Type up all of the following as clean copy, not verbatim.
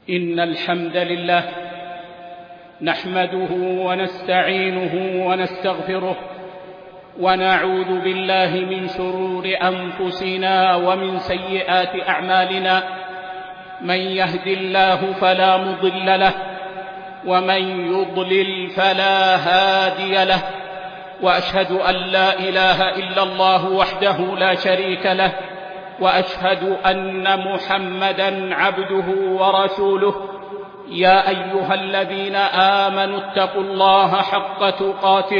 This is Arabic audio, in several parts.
إن الحمد لله نحمده ونستعينه ونستغفره ونعوذ بالله من شرور أنفسنا ومن سيئات أعمالنا. من يهد الله فلا مضل له ومن يضلل فلا هادي له، وأشهد أن لا إله إلا الله وحده لا شريك له، وأشهد أن محمدًا عبده ورسوله. يا أيها الذين آمنوا اتقوا الله حق تقاته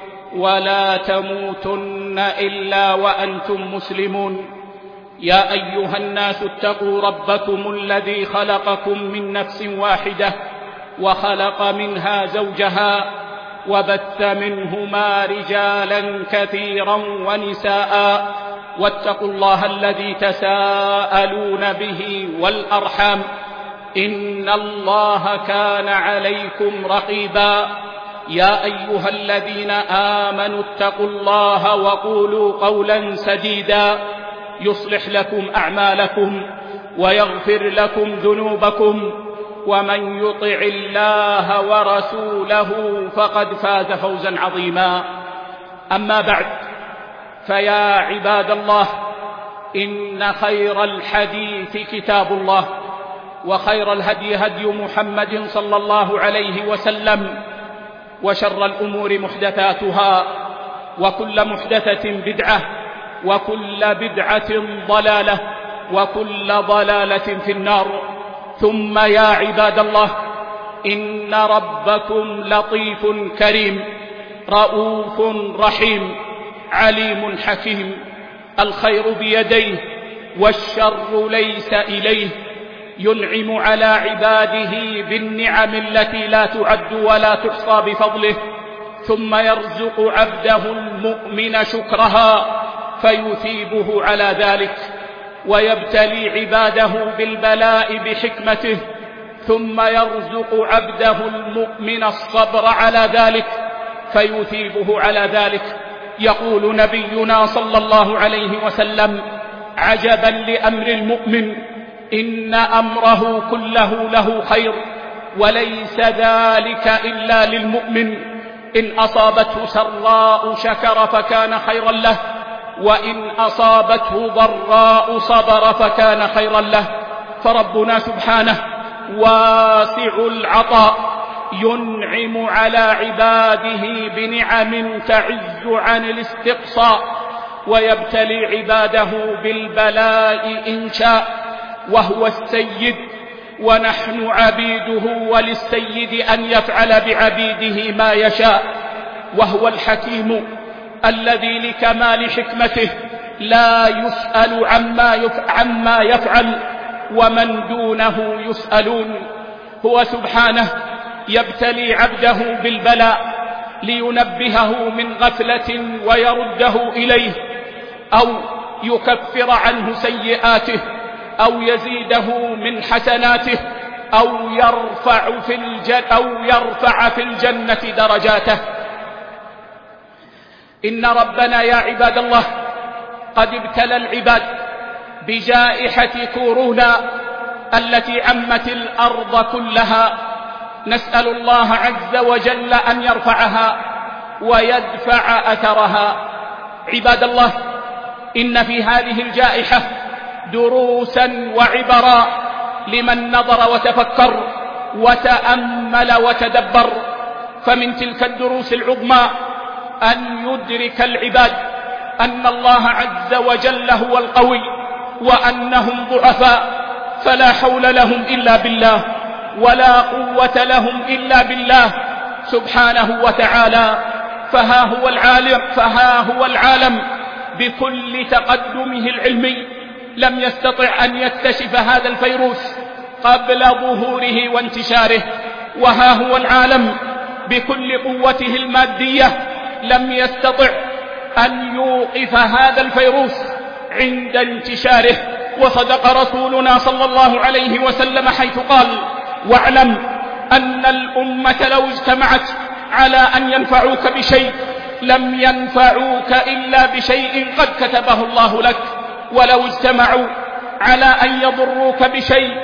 ولا تموتن إلا وأنتم مسلمون. يا أيها الناس اتقوا ربكم الذي خلقكم من نفس واحدة وخلق منها زوجها وبث منهما رجالا كثيرا ونساء، واتقوا الله الذي تساءلون به والأرحام إن الله كان عليكم رقيبا. يا أيها الذين آمنوا اتقوا الله وقولوا قولا سديدا يصلح لكم أعمالكم ويغفر لكم ذنوبكم، ومن يطع الله ورسوله فقد فاز فوزا عظيما. أما بعد، فيا عباد الله، إن خير الحديث كتاب الله، وخير الهدي هدي محمد صلى الله عليه وسلم، وشر الأمور محدثاتها، وكل محدثة بدعة، وكل بدعة ضلالة، وكل ضلالة في النار. ثم يا عباد الله، إن ربكم لطيف كريم رؤوف رحيم عليم حكيم، الخير بيديه والشر ليس إليه، ينعم على عباده بالنعم التي لا تعد ولا تحصى بفضله، ثم يرزق عبده المؤمن شكرها فيثيبه على ذلك، ويبتلي عباده بالبلاء بحكمته، ثم يرزق عبده المؤمن الصبر على ذلك فيثيبه على ذلك. يقول نبينا صلى الله عليه وسلم: عجبا لأمر المؤمن، إن أمره كله له خير، وليس ذلك إلا للمؤمن. إن أصابته سراء شكر فكان خيرا له، وإن أصابته ضراء صبر فكان خيرا له. فربنا سبحانه واسع العطاء، ينعم على عباده بنعم تعز عن الاستقصاء، ويبتلي عباده بالبلاء إن شاء، وهو السيد ونحن عبيده، وللسيد أن يفعل بعبيده ما يشاء. وهو الحكيم الذي لكمال حكمته لا يسأل عما يفعل، ومن دونه يسألون. هو سبحانه يبتلي عبده بالبلاء لينبهه من غفلة ويرده إليه، أو يكفر عنه سيئاته، أو يزيده من حسناته، أو يرفع في الجنة درجاته. إن ربنا يا عباد الله قد ابتلى العباد بجائحة كورونا التي عمت الأرض كلها. نسأل الله عز وجل أن يرفعها ويدفع أثرها. عباد الله، إن في هذه الجائحة دروسا وعبرا لمن نظر وتفكر وتأمل وتدبر. فمن تلك الدروس العظمى أن يدرك العباد أن الله عز وجل هو القوي، وأنهم ضعفاء، فلا حول لهم إلا بالله، ولا قوة لهم إلا بالله سبحانه وتعالى. فها هو العالم بكل تقدمه العلمي لم يستطع أن يكتشف هذا الفيروس قبل ظهوره وانتشاره، وها هو العالم بكل قوته المادية لم يستطع أن يوقف هذا الفيروس عند انتشاره. وصدق رسولنا صلى الله عليه وسلم حيث قال: واعلم أن الأمة لو اجتمعت على أن ينفعوك بشيء لم ينفعوك إلا بشيء قد كتبه الله لك، ولو اجتمعوا على أن يضروك بشيء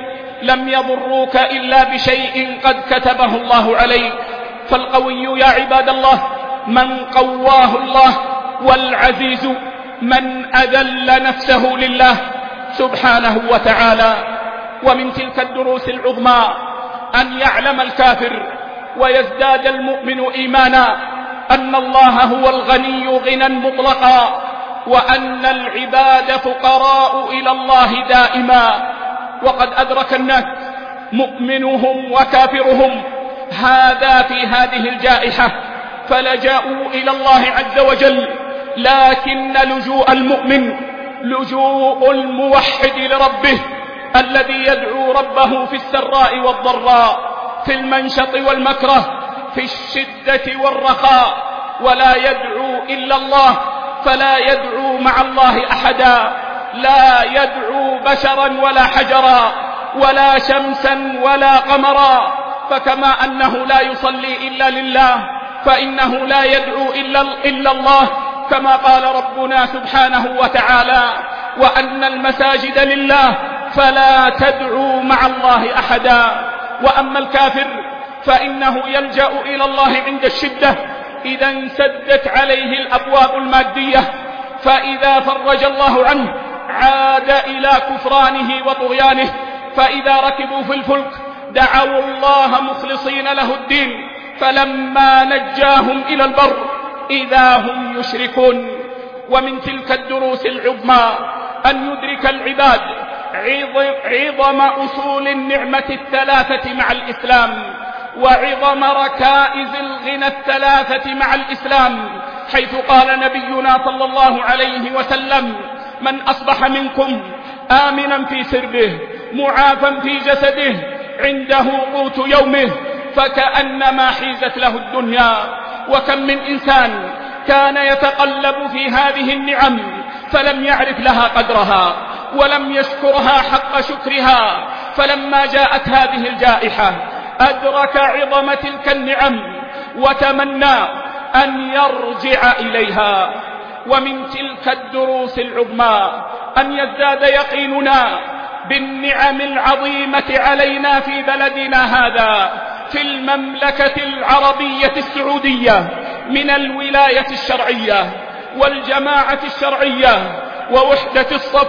لم يضروك إلا بشيء قد كتبه الله عليك. فالقوي يا عباد الله من قواه الله، والعزيز من أذل نفسه لله سبحانه وتعالى. ومن تلك الدروس العظمى أن يعلم الكافر ويزداد المؤمن إيمانا أن الله هو الغني غنى مطلقا، وأن العباد فقراء إلى الله دائما. وقد أدرك الناس مؤمنهم وكافرهم هذا في هذه الجائحة، فلجأوا إلى الله عز وجل. لكن لجوء المؤمن لجوء الموحد لربه، الذي يدعو ربه في السراء والضراء، في المنشط والمكره، في الشدة والرخاء، ولا يدعو إلا الله، فلا يدعو مع الله أحدا، لا يدعو بشرا ولا حجرا ولا شمسا ولا قمرا. فكما أنه لا يصلي إلا لله، فإنه لا يدعو إلا الله، كما قال ربنا سبحانه وتعالى: وأن المساجد لله فلا تدعوا مع الله أحدا. وأما الكافر فإنه يلجأ إلى الله عند الشدة إذا انسدت عليه الأبواب المادية، فإذا فرج الله عنه عاد إلى كفرانه وطغيانه. فإذا ركبوا في الفلك دعوا الله مخلصين له الدين، فلما نجاهم إلى البر إذا هم يشركون. ومن تلك الدروس العظمى أن يدرك العباد عظم أصول النعمة الثلاثة مع الإسلام، وعظم ركائز الغنى الثلاثة مع الإسلام، حيث قال نبينا صلى الله عليه وسلم: من أصبح منكم آمنا في سربه معافا في جسده عنده قوت يومه فكأنما حيزت له الدنيا. وكم من إنسان كان يتقلب في هذه النعم فلم يعرف لها قدرها ولم يشكرها حق شكرها، فلما جاءت هذه الجائحة أدرك عظم تلك النعم وتمنى أن يرجع إليها. ومن تلك الدروس العظمى أن يزداد يقيننا بالنعم العظيمة علينا في بلدنا هذا، في المملكة العربية السعودية، من الولاية الشرعية والجماعة الشرعية ووحدة الصف.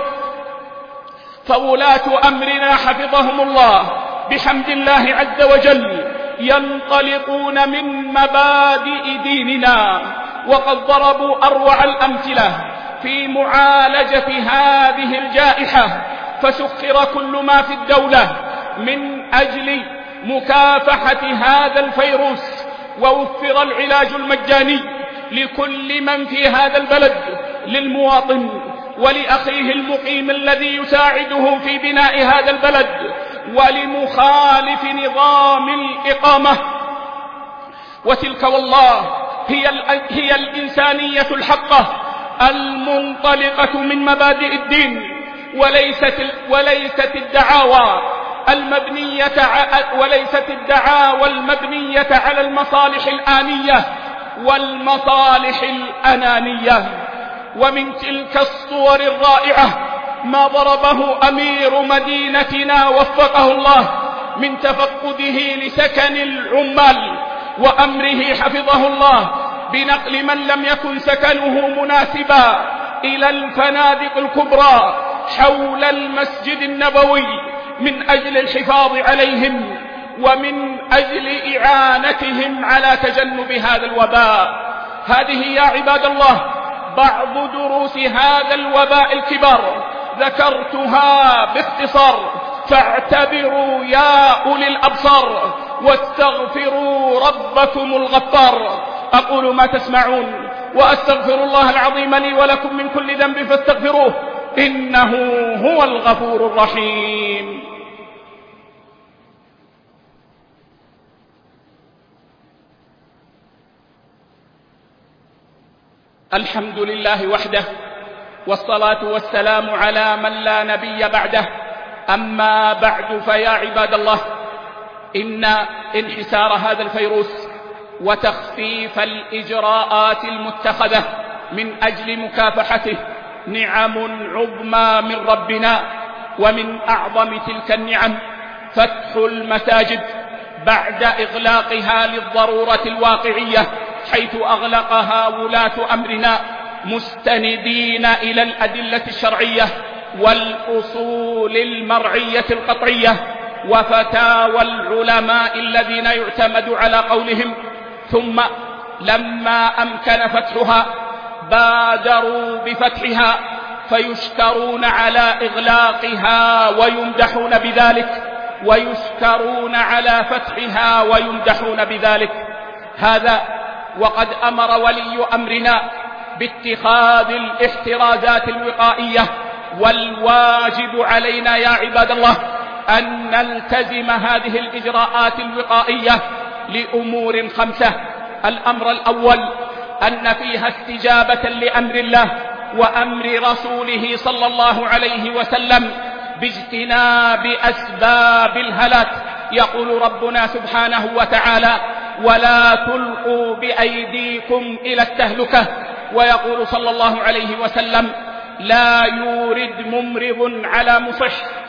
فولاة أمرنا حفظهم الله بحمد الله عز وجل ينطلقون من مبادئ ديننا، وقد ضربوا أروع الأمثلة في معالجة هذه الجائحة، فسخر كل ما في الدولة من أجل مكافحة هذا الفيروس، ووفر العلاج المجاني لكل من في هذا البلد، للمواطن ولأخيه المقيم الذي يساعده في بناء هذا البلد، ولمخالف نظام الإقامة. وتلك والله هي الإنسانية الحقة المنطلقة من مبادئ الدين، وليست الدعاوى المبنية على المصالح الآنية والمصالح الأنانية. ومن تلك الصور الرائعة ما ضربه أمير مدينتنا وفقه الله من تفقده لسكن العمال، وأمره حفظه الله بنقل من لم يكن سكنه مناسبا إلى الفنادق الكبرى حول المسجد النبوي من أجل الحفاظ عليهم ومن أجل إعانتهم على تجنب هذا الوباء. هذه يا عباد الله بعض دروس هذا الوباء الكبار، ذكرتها باختصار، فاعتبروا يا أولي الأبصار واستغفروا ربكم الغفار. أقول ما تسمعون وأستغفر الله العظيم لي ولكم من كل ذنب فاستغفروه إنه هو الغفور الرحيم. الحمد لله وحده، والصلاة والسلام على من لا نبي بعده. أما بعد، فيا عباد الله، إن انحسار هذا الفيروس وتخفيف الإجراءات المتخذة من أجل مكافحته نعم عظمى من ربنا. ومن أعظم تلك النعم فتح المساجد بعد إغلاقها للضرورة الواقعية، حيث أغلقها ولاة أمرنا مستندين إلى الأدلة الشرعية والأصول المرعية القطعية وفتاوى العلماء الذين يعتمد على قولهم. ثم لما أمكن فتحها بادروا بفتحها، فيشكرون على إغلاقها ويمدحون بذلك، ويشكرون على فتحها ويمدحون بذلك. هذا وقد أمر ولي أمرنا باتخاذ الاحترازات الوقائية، والواجب علينا يا عباد الله أن نلتزم هذه الإجراءات الوقائية لأمور 5. الأمر الأول أن فيها استجابة لأمر الله وأمر رسوله صلى الله عليه وسلم باجتناب أسباب الهلاك. يقول ربنا سبحانه وتعالى: ولا تلقوا بأيديكم إلى التهلكة. ويقول صلى الله عليه وسلم: لا يورد ممرض على مصح.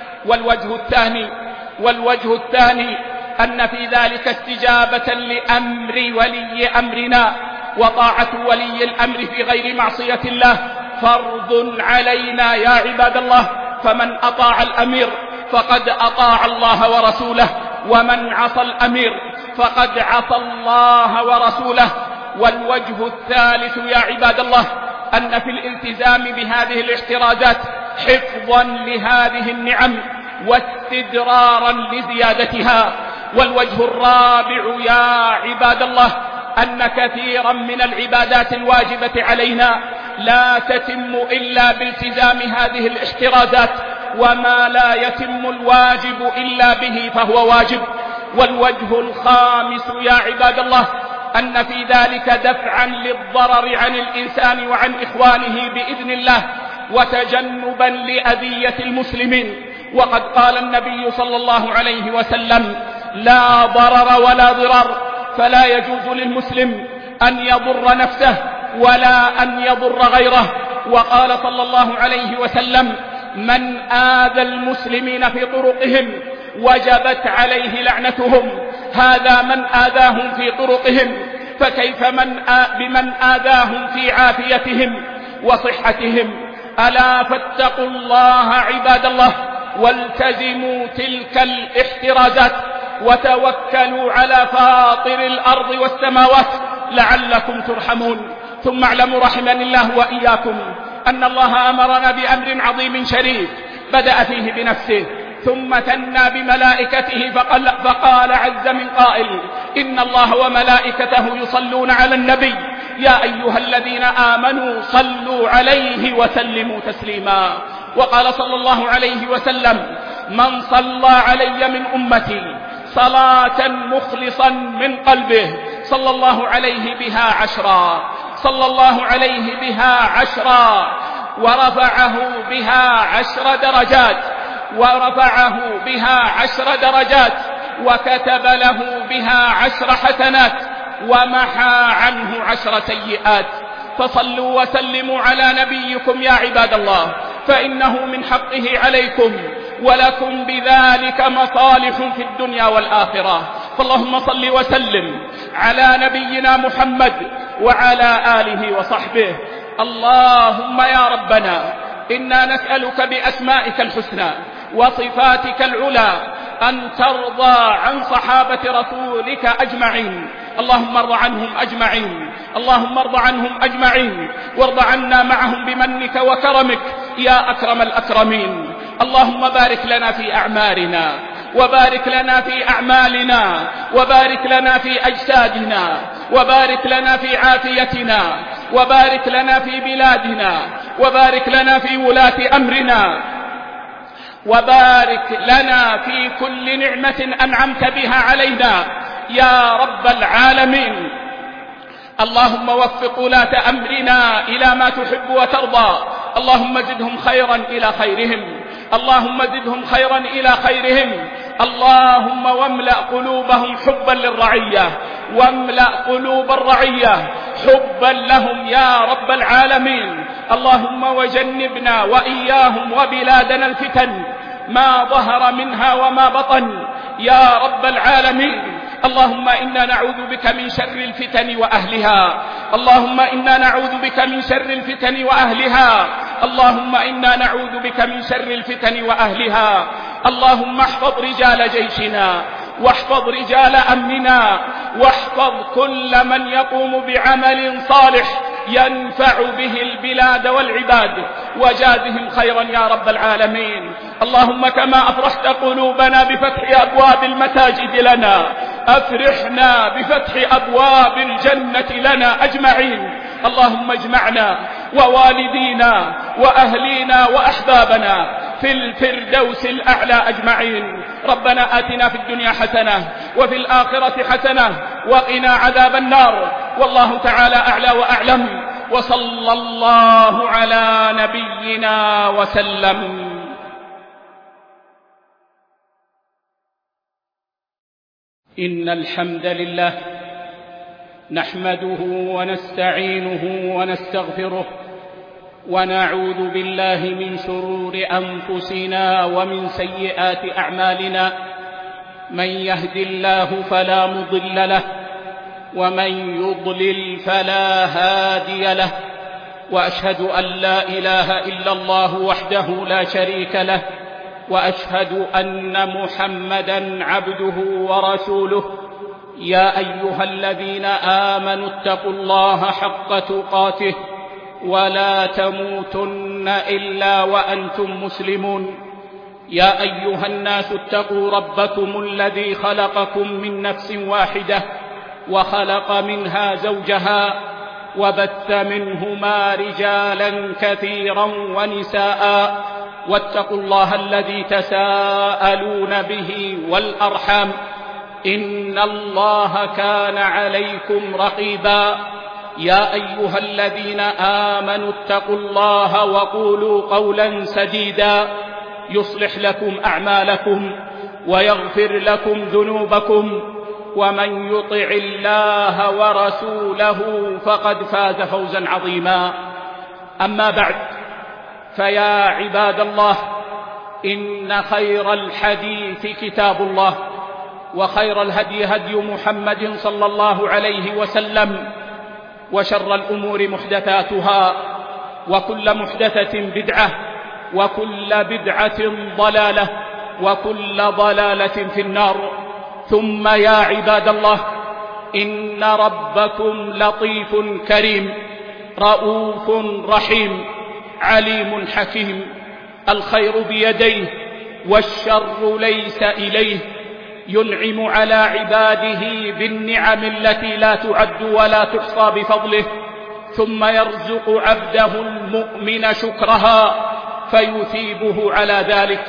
والوجه الثاني أن في ذلك استجابة لأمر ولي أمرنا، وطاعة ولي الأمر في غير معصية الله فرض علينا يا عباد الله، فمن أطاع الأمير فقد أطاع الله ورسوله، ومن عصى الأمير فقد عصى الله ورسوله. والوجه الثالث يا عباد الله أن في الالتزام بهذه الاحترازات حفظا لهذه النعم واستدرارا لزيادتها. والوجه الرابع يا عباد الله أن كثيرا من العبادات الواجبة علينا لا تتم إلا بالتزام هذه الاحترازات، وما لا يتم الواجب إلا به فهو واجب. والوجه الخامس يا عباد الله أن في ذلك دفعا للضرر عن الإنسان وعن إخوانه بإذن الله، وتجنبا لأذية المسلمين. وقد قال النبي صلى الله عليه وسلم: لا ضرر ولا ضرار، فلا يجوز للمسلم أن يضر نفسه ولا أن يضر غيره. وقال صلى الله عليه وسلم: من آذى المسلمين في طرقهم وجبت عليه لعنتهم. هذا من آذاهم في طرقهم، فكيف بمن آذاهم في عافيتهم وصحتهم؟ ألا فاتقوا الله عباد الله، والتزموا تلك الاحترازات، وتوكلوا على فاطر الأرض والسماوات لعلكم ترحمون. ثم اعلموا رحمني الله وإياكم أن الله أمرنا بأمر عظيم شريف بدأ فيه بنفسه ثم ثنى بملائكته، فقال عز من قائل: إن الله وملائكته يصلون على النبي يا أيها الذين آمنوا صلوا عليه وسلموا تسليما. وقال صلى الله عليه وسلم: من صلى علي من أمتي صلاة مخلصا من قلبه صلى الله عليه بها 10، صلى الله عليه بها 10 ورفعه بها 10 درجات، ورفعه بها 10 درجات، وكتب له بها 10 حسنات، ومحى عنه 10 سيئات. فصلوا وسلموا على نبيكم يا عباد الله، فإنه من حقه عليكم، ولكم بذلك مصالح في الدنيا والآخرة. فاللهم صل وسلم على نبينا محمد وعلى آله وصحبه. اللهم يا ربنا إنا نسألك بأسمائك الحسنى وصفاتك العلى أن ترضى عن صحابة رسولك أجمعين. اللهم ارض عنهم أجمعين، اللهم ارض عنهم أجمعين، وارض عنا معهم بمنك وكرمك يا أكرم الأكرمين. اللهم بارك لنا في أعمارنا، وبارك لنا في أعمالنا، وبارك لنا في أجسادنا، وبارك لنا في عافيتنا، وبارك لنا في بلادنا، وبارك لنا في ولاة أمرنا، وبارك لنا في كل نعمة أنعمت بها علينا يا رب العالمين. اللهم وفق ولاة أمرنا إلى ما تحب وترضى. اللهم زدهم خيرا إلى خيرهم، اللهم زدهم خيرا إلى خيرهم. اللهم واملأ قلوبهم حبا للرعية، واملأ قلوب الرعية حبا لهم يا رب العالمين. اللهم وجنبنا وإياهم وبلادنا الفتن ما ظهر منها وما بطن، يا رب العالمين. اللهم إنا نعوذ بك من شر الفتن وأهلها، اللهم إنا نعوذ بك من شر الفتن وأهلها، اللهم إنا نعوذ بك من شر الفتن وأهلها. اللهم احفظ رجال جيشنا، واحفظ رجال أمننا، واحفظ كل من يقوم بعمل صالح ينفع به البلاد والعباد، وجازهم خيرا يا رب العالمين. اللهم كما أفرحت قلوبنا بفتح أبواب المساجد لنا، أفرحنا بفتح أبواب الجنة لنا أجمعين. اللهم اجمعنا ووالدينا وأهلينا وأحبابنا في الفردوس الأعلى أجمعين. ربنا آتنا في الدنيا حسنة وفي الآخرة حسنة وقنا عذاب النار. والله تعالى أعلى وأعلم، وصلى الله على نبينا وسلم. إن الحمد لله نحمده ونستعينه ونستغفره، ونعوذ بالله من شرور أنفسنا ومن سيئات أعمالنا. من يهد الله فلا مضل له، ومن يضلل فلا هادي له، وأشهد أن لا إله إلا الله وحده لا شريك له، وأشهد أن محمدًا عبده ورسوله. يا أيها الذين آمنوا اتقوا الله حق تقاته ولا تموتن إلا وأنتم مسلمون. يا أيها الناس اتقوا ربكم الذي خلقكم من نفس واحدة، وخلق منها زوجها، وبث منهما رجالا كثيرا ونساء. واتقوا الله الذي تساءلون به والأرحام، إن الله كان عليكم رقيبا. يا أيها الذين آمنوا اتقوا الله وقولوا قولا سديدا يصلح لكم أعمالكم ويغفر لكم ذنوبكم، ومن يطع الله ورسوله فقد فاز فوزا عظيما. أما بعد، فيا عباد الله، إن خير الحديث كتاب الله، وخير الهدي هدي محمد صلى الله عليه وسلم، وشر الأمور محدثاتها، وكل محدثة بدعة، وكل بدعة ضلالة، وكل ضلالة في النار. ثم يا عباد الله، إن ربكم لطيف كريم، رؤوف رحيم، عليم حكيم. الخير بيديه والشر ليس إليه، ينعم على عباده بالنعم التي لا تعد ولا تحصى بفضله، ثم يرزق عبده المؤمن شكرها فيثيبه على ذلك،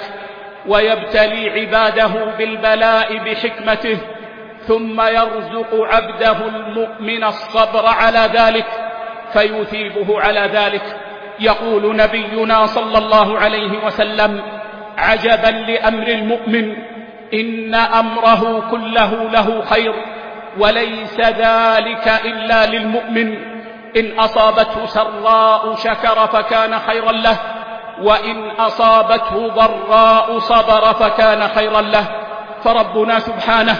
ويبتلي عباده بالبلاء بحكمته، ثم يرزق عبده المؤمن الصبر على ذلك فيثيبه على ذلك. يقول نبينا صلى الله عليه وسلم: عجبا لأمر المؤمن، إن أمره كله له خير، وليس ذلك إلا للمؤمن. إن أصابته سراء شكر فكان خيرا له، وإن أصابته ضراء صبر فكان خيرا له. فربنا سبحانه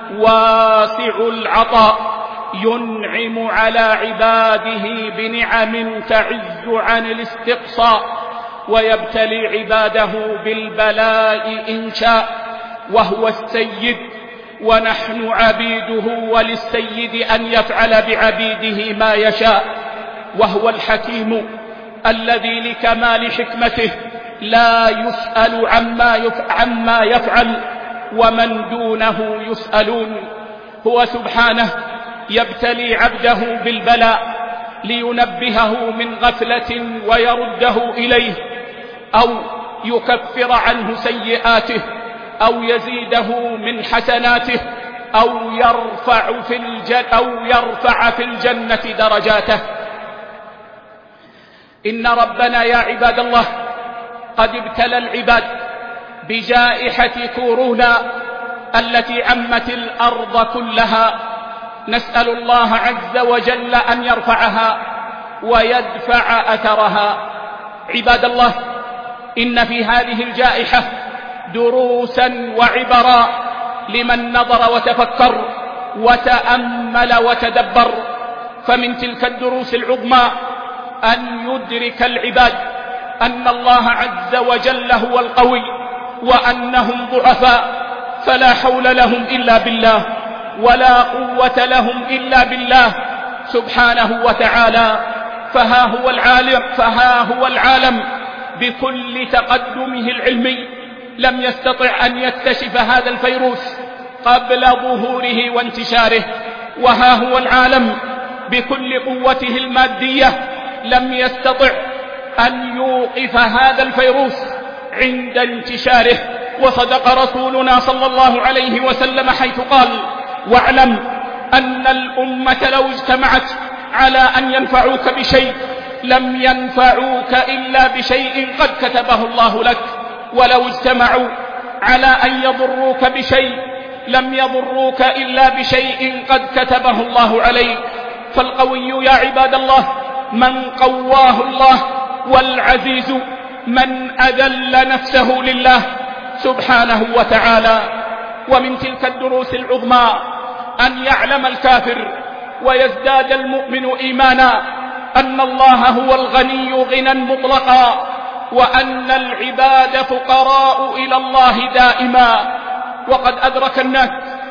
واسع العطاء، ينعم على عباده بنعم تعز عن الاستقصاء، ويبتلي عباده بالبلاء إن شاء، وهو السيد ونحن عبيده، وللسيد أن يفعل بعبيده ما يشاء. وهو الحكيم الذي لكمال حكمته لا يسأل عما يفعل، ومن دونه يسألون. هو سبحانه يبتلي عبده بالبلاء لينبهه من غفلة ويرده إليه، أو يكفر عنه سيئاته، أو يزيده من حسناته، أو يرفع في الجنة درجاته. إن ربنا يا عباد الله قد ابتلى العباد بجائحة كورونا التي عمت الأرض كلها. نسأل الله عز وجل أن يرفعها ويدفع أثرها. عباد الله، إن في هذه الجائحة دروسا وعبرا لمن نظر وتفكر وتأمل وتدبر. فمن تلك الدروس العظمى أن يدرك العباد أن الله عز وجل هو القوي وأنهم ضعفاء، فلا حول لهم إلا بالله ولا قوة لهم إلا بالله سبحانه وتعالى. فها هو العالم بكل تقدمه العلمي لم يستطع أن يكتشف هذا الفيروس قبل ظهوره وانتشاره، وها هو العالم بكل قوته المادية لم يستطع أن يوقف هذا الفيروس عند انتشاره. وصدق رسولنا صلى الله عليه وسلم حيث قال: واعلم أن الأمة لو اجتمعت على أن ينفعوك بشيء لم ينفعوك إلا بشيء قد كتبه الله لك، ولو اجتمعوا على أن يضروك بشيء لم يضروك إلا بشيء قد كتبه الله عليك. فالقوي يا عباد الله من قواه الله، والعزيز من أذل نفسه لله سبحانه وتعالى. ومن تلك الدروس العظمى أن يعلم الكافر ويزداد المؤمن إيمانا أن الله هو الغني غنى مطلقا، وأن العباد فقراء إلى الله دائما. وقد أدرك الناس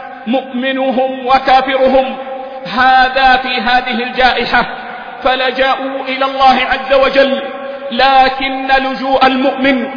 مؤمنهم وكافرهم هذا في هذه الجائحة فلجأوا إلى الله عز وجل، لكن لجوء المؤمن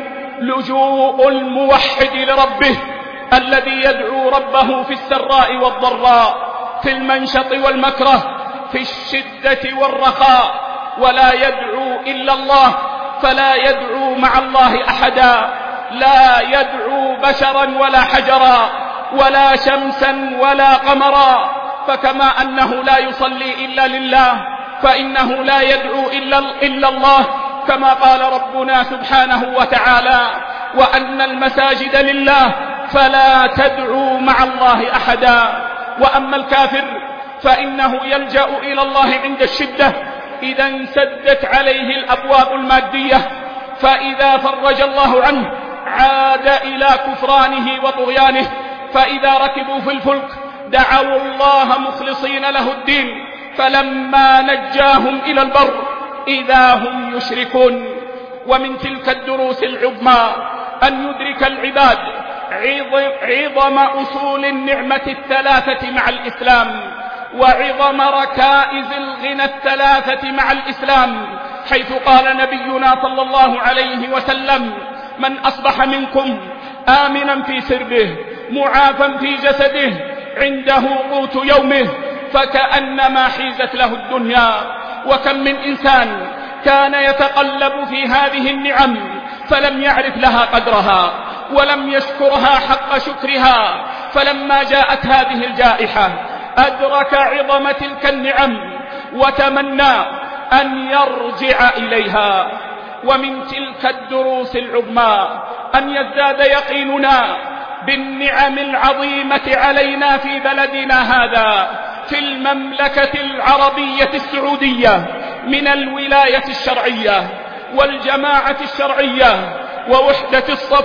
لجوء الموحد لربه الذي يدعو ربه في السراء والضراء، في المنشط والمكره، في الشدة والرخاء، ولا يدعو إلا الله، فلا يدعو مع الله أحدا، لا يدعو بشرا ولا حجرا ولا شمسا ولا قمرا. فكما أنه لا يصلي إلا لله فإنه لا يدعو إلا الله، كما قال ربنا سبحانه وتعالى: وأن المساجد لله فلا تدعوا مع الله أحدا. وأما الكافر فإنه يلجأ إلى الله عند الشدة إذا انسدت عليه الأبواب المادية، فإذا فرج الله عنه عاد إلى كفرانه وطغيانه. فإذا ركبوا في الفلك دعوا الله مخلصين له الدين، فلما نجاهم إلى البر إذا هم يشركون. ومن تلك الدروس العظمى أن يدرك العباد عظم أصول النعمة الثلاثة مع الإسلام، وعظم ركائز الغنى الثلاثة مع الإسلام، حيث قال نبينا صلى الله عليه وسلم: من أصبح منكم آمنا في سربه معافا في جسده عنده قوت يومه فكأنما حيزت له الدنيا. وكم من إنسان كان يتقلب في هذه النعم فلم يعرف لها قدرها ولم يشكرها حق شكرها، فلما جاءت هذه الجائحة أدرك عظم تلك النعم وتمنى أن يرجع إليها. ومن تلك الدروس العظمى أن يزداد يقيننا بالنعم العظيمة علينا في بلدنا هذا، في المملكة العربية السعودية، من الولاية الشرعية والجماعة الشرعية ووحدة الصف.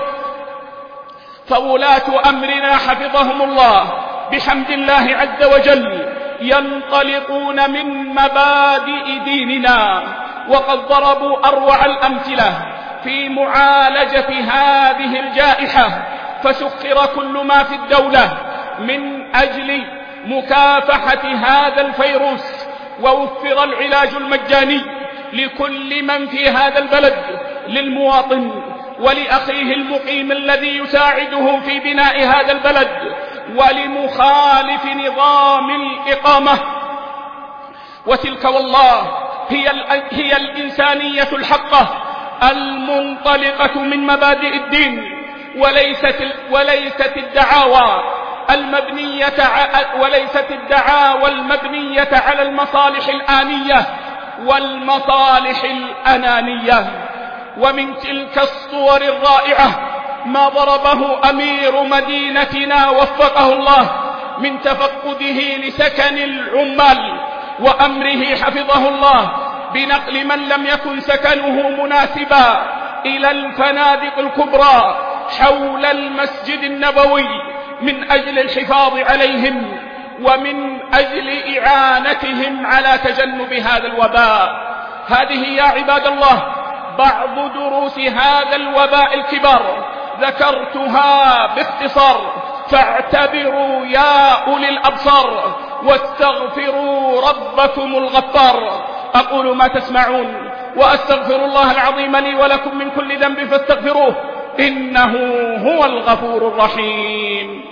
فولاة أمرنا حفظهم الله بحمد الله عز وجل ينطلقون من مبادئ ديننا، وقد ضربوا أروع الأمثلة في معالجة هذه الجائحة، فسخر كل ما في الدولة من أجل مكافحة هذا الفيروس، ووفر العلاج المجاني لكل من في هذا البلد، للمواطن ولأخيه المقيم الذي يساعده في بناء هذا البلد، ولمخالف نظام الإقامة. وتلك والله هي الإنسانية الحقة المنطلقة من مبادئ الدين، وليست الدعاوى المبنية على المصالح الآنية والمصالح الأنانية. ومن تلك الصور الرائعة ما ضربه أمير مدينتنا وفقه الله من تفقده لسكن العمال، وأمره حفظه الله بنقل من لم يكن سكنه مناسبا إلى الفنادق الكبرى حول المسجد النبوي من أجل الحفاظ عليهم ومن أجل إعانتهم على تجنب هذا الوباء. هذه يا عباد الله بعض دروس هذا الوباء الكبار، ذكرتها باختصار، فاعتبروا يا أولي الأبصار واستغفروا ربكم الغفار. أقول ما تسمعون وأستغفر الله العظيم لي ولكم من كل ذنب فاستغفروه إنه هو الغفور الرحيم.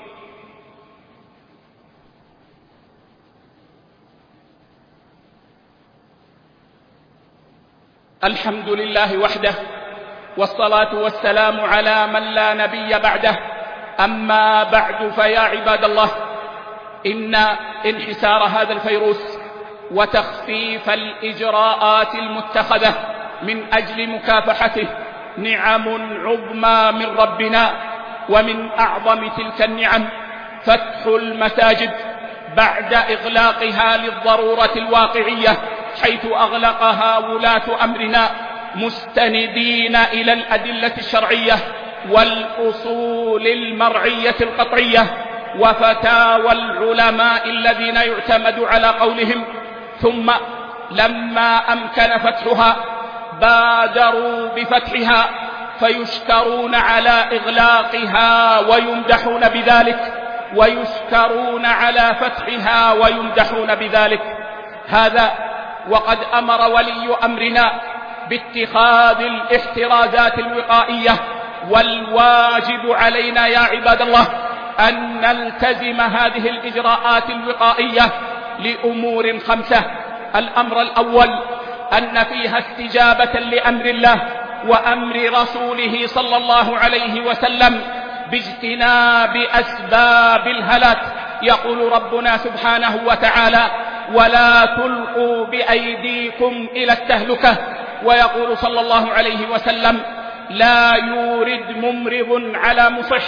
الحمد لله وحده، والصلاة والسلام على من لا نبي بعده. أما بعد، فيا عباد الله، إن انحسار هذا الفيروس وتخفيف الإجراءات المتخذة من أجل مكافحته نعم عظمى من ربنا، ومن أعظم تلك النعم فتح المساجد بعد إغلاقها للضرورة الواقعية، حيث أغلقها ولاة أمرنا مستندين إلى الأدلة الشرعية والأصول المرعية القطعية وفتاوى العلماء الذين يعتمد على قولهم. ثم لما أمكن فتحها بادروا بفتحها، فيشكرون على إغلاقها ويمدحون بذلك، ويشكرون على فتحها ويمدحون بذلك. هذا وقد أمر ولي أمرنا باتخاذ الاحترازات الوقائية، والواجب علينا يا عباد الله أن نلتزم هذه الإجراءات الوقائية لأمور 5. الأمر الأول أن فيها استجابة لأمر الله وأمر رسوله صلى الله عليه وسلم باجتناب أسباب الهلاك. يقول ربنا سبحانه وتعالى: ولا تلقوا بأيديكم إلى التهلكة. ويقول صلى الله عليه وسلم: لا يورد ممرض على مصح.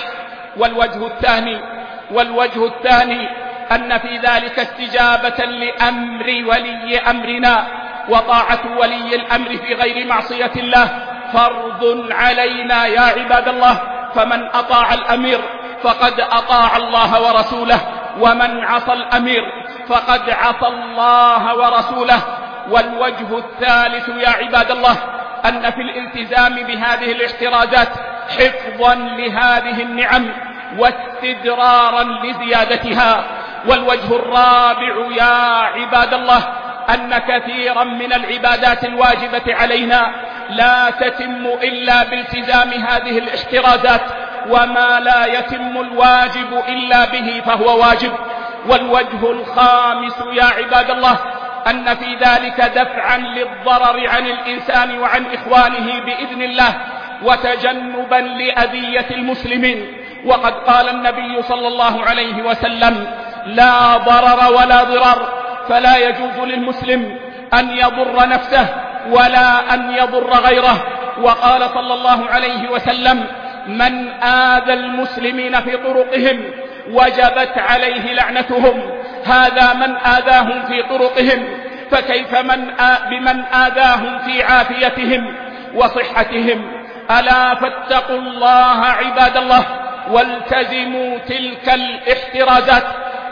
والوجه الثاني أن في ذلك استجابة لأمر ولي أمرنا، وطاعة ولي الأمر في غير معصية الله فرض علينا يا عباد الله، فمن أطاع الأمير فقد أطاع الله ورسوله، ومن عصى الأمير فقد عصى الله ورسوله. والوجه الثالث يا عباد الله أن في الالتزام بهذه الاحترازات حفظا لهذه النعم واستدرارا لزيادتها. والوجه الرابع يا عباد الله أن كثيرا من العبادات الواجبة علينا لا تتم إلا بالتزام هذه الاحترازات، وما لا يتم الواجب إلا به فهو واجب. والوجه الخامس يا عباد الله أن في ذلك دفعا للضرر عن الإنسان وعن إخوانه بإذن الله، وتجنبا لأذية المسلمين. وقد قال النبي صلى الله عليه وسلم: لا ضرر ولا ضرار، فلا يجوز للمسلم أن يضر نفسه ولا أن يضر غيره. وقال صلى الله عليه وسلم: من آذى المسلمين في طرقهم وجبت عليه لعنتهم. هذا من آذاهم في طرقهم، فكيف بمن آذاهم في عافيتهم وصحتهم؟ ألا فاتقوا الله عباد الله، والتزموا تلك الاحترازات،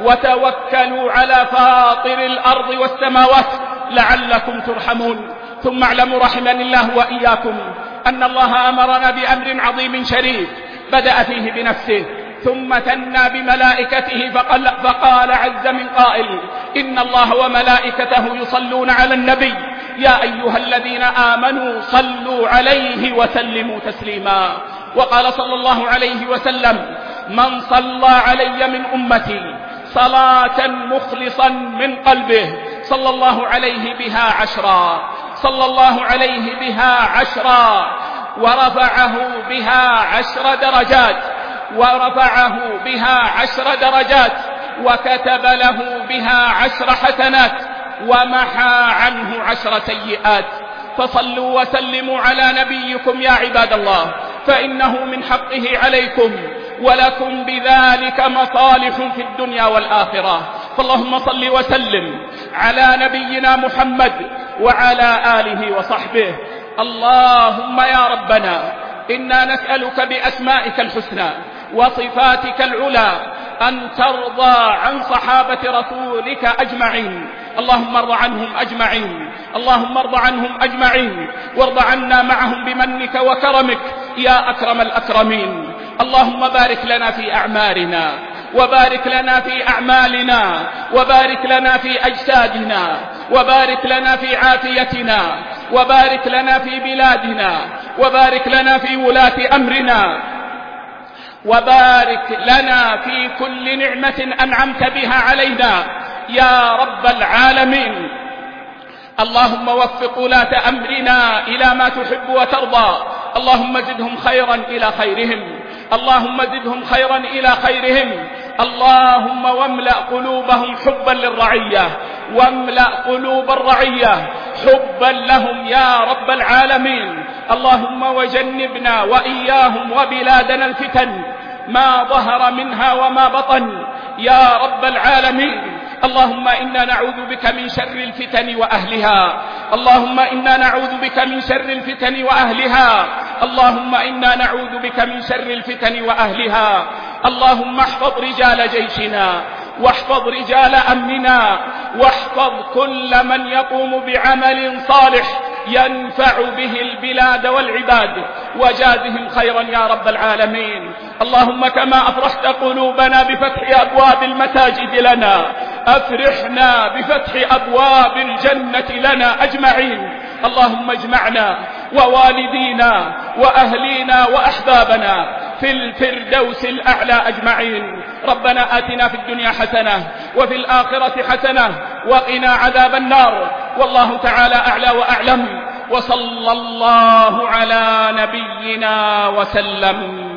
وتوكلوا على فاطر الأرض والسماوات لعلكم ترحمون. ثم اعلموا رحمني الله وإياكم أن الله أمرنا بأمر عظيم شريف بدأ فيه بنفسه ثم ثنى بملائكته، فقال عز من قائل: إن الله وملائكته يصلون على النبي يا أيها الذين آمنوا صلوا عليه وسلموا تسليما. وقال صلى الله عليه وسلم: من صلى علي من أمتي صلاة مخلصا من قلبه صلى الله عليه بها 10، صلى الله عليه بها 10، ورفعه بها 10 درجات، ورفعه بها 10 درجات، وكتب له بها 10 حسنات، ومحى عنه 10 سيئات. فصلوا وسلموا على نبيكم يا عباد الله، فإنه من حقه عليكم، ولكم بذلك مصالح في الدنيا والآخرة. فاللهم صل وسلم على نبينا محمد وعلى آله وصحبه. اللهم يا ربنا إنا نسألك بأسمائك الحسنى وصفاتك العلى أن ترضى عن صحابة رسولك أجمعين. اللهم ارض عنهم أجمعين، اللهم ارض عنهم أجمعين، وارض عنا معهم بمنك وكرمك يا أكرم الأكرمين. اللهم بارك لنا في أعمارنا، وبارك لنا في أعمالنا، وبارك لنا في أجسادنا، وبارك لنا في عافيتنا، وبارك لنا في بلادنا، وبارك لنا في ولاة أمرنا، وبارك لنا في كل نعمة أنعمت بها علينا يا رب العالمين. اللهم وفق ولاة أمرنا إلى ما تحب وترضى. اللهم زدهم خيرا إلى خيرهم، اللهم زدهم خيرا إلى خيرهم. اللهم واملأ قلوبهم حبا للرعية، واملأ قلوب الرعية حبا لهم يا رب العالمين. اللهم وجنبنا وإياهم وبلادنا الفتن ما ظهر منها وما بطن يا رب العالمين. اللهم إنا نعوذ بك من شر الفتن وأهلها، اللهم إنا نعوذ بك من شر الفتن وأهلها، اللهم إنا نعوذ بك من شر الفتن وأهلها. اللهم احفظ رجال جيشنا، واحفظ رجال أمننا، واحفظ كل من يقوم بعمل صالح ينفع به البلاد والعباد، وجازهم خيرا يا رب العالمين. اللهم كما أفرحت قلوبنا بفتح أبواب المساجد لنا، أفرحنا بفتح أبواب الجنة لنا أجمعين. اللهم اجمعنا ووالدينا وأهلينا وأحبابنا في الفردوس الأعلى أجمعين. ربنا آتنا في الدنيا حسنة وفي الآخرة حسنة وقنا عذاب النار. والله تعالى أعلى وأعلم، وصلى الله على نبينا وسلم.